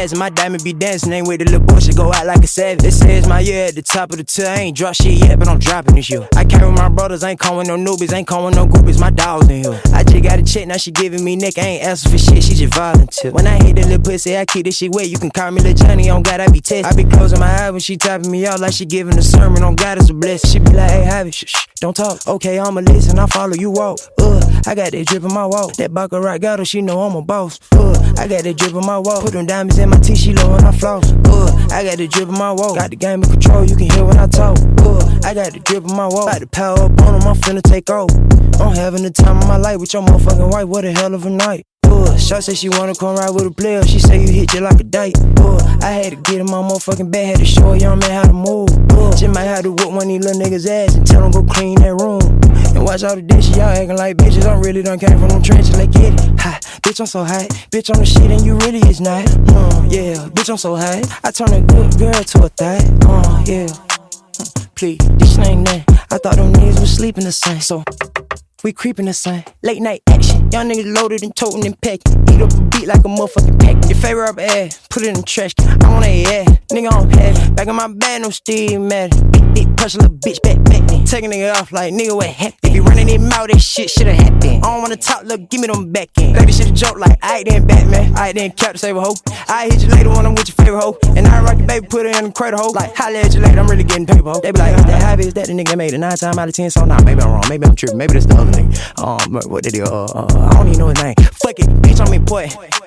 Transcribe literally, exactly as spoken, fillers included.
ass and my diamond be dancing. Ain't with the little boy, she go out like a savage. They say it's my year at the top of the tier. I ain't drop shit yet, but I'm dropping this year. I came with my brothers, ain't calling no newbies, ain't calling no groupies, my dogs in here. I just got a check, now she giving me neck. I ain't asking for shit, she just volunteer. When I hit the little pussy, I keep this shit wet. You can call me Lil Johnny, on God, I be tested. I be closing my eyes when she tapping me out like she giving a sermon. On God, it's a blessing. She be like, hey, Javi, shh, shh, don't talk. Okay, I'ma listen, I follow you walk. Uh, I got that drip in my walk. That Baccarat got her, she know I'm a boss. Uh, I got that drip in my walk. Put them diamonds in my teeth, she low when I floss. Uh, I got the drip in my walk. Got the game in control, you can hear when I talk. Uh, I got the drip in my walk. Got the power up on them, I'm finna take off. I'm having the time of my life with your motherfucking wife. What a hell of a night. Uh, Shot say she wanna come ride with a player. She say you hit just like a date. Uh, I had to get in my motherfucking bed. Had to show a young man how to move. Uh, just might have to whoop one of these little niggas' ass and tell them go clean that room. And watch all the dishes, y'all acting like bitches. I'm really done came from them trenches, like get it. Hi, bitch, I'm so high. Bitch, I'm the shit and you really is not. Uh, yeah, bitch, I'm so high. I turn a good girl to a thot. Uh, yeah. Uh, please, this ain't that. I thought them niggas was sleeping the same. So we creeping the same. Late night action. Young niggas loaded and toting and packing. Eat up a beat like a motherfucking pack. Your favorite up ass, put it in the trash. I want a ass, nigga on pad. Back in my bag, no Steve Madden. Big dick, push a little bitch back back then. Take a nigga off like nigga what happened. If he running his mouth, that shit shoulda happened. I don't wanna talk, look, give me them back in. Baby shit a joke like I then Batman. I then cap to save a hoe. I hit you later when I'm with your favorite hoe. And I rock your baby, put her in the cradle hoe. Like holla at you later, I'm really getting paper hoe. They be like, is that hobby? Is that the nigga made it nine times out of ten? So nah, maybe I'm wrong. Maybe I'm tripping. Maybe that's the other nigga. Um, what they do? Uh, uh, I don't even know his name. Fuck it, bitch, I'm important.